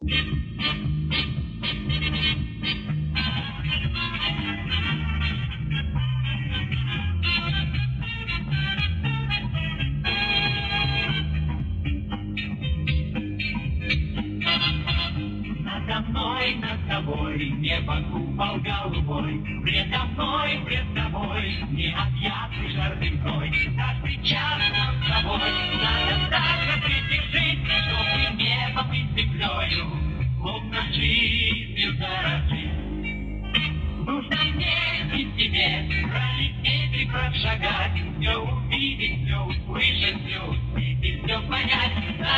Надо мной, над тобой, небо купол голубой, предо тобой, необъятный жар земной. Каждый час нам с тобой надо так же притяжить, чтобы небом и землею словно жизнью дорожить. Нужно мне и тебе пролететь и прошагать, все увидеть, все услышать, все увидеть, все понять.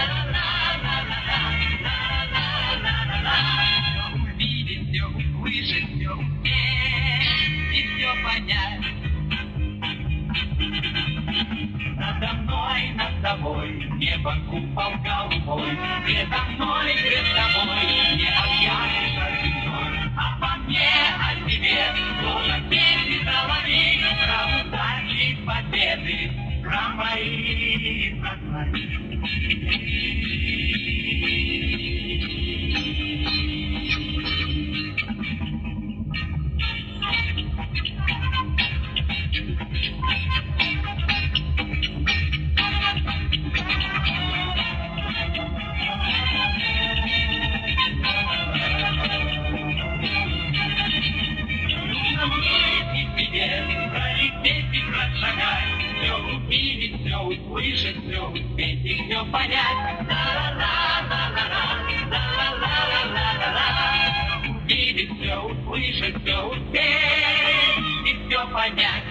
Все увидеть, все услышать, все успеть и все понять. Надо мной, над тобой, небо купол голубой, предо тобой, необъятный шар земной. А по мне, о тебе, тоже песни соловей, про удачи и победы, про мои, про твои. Пролететь и прошагать, все увидеть, все услышать, все успеть и все понять. Увидеть, все услышать, все успеть и все понять.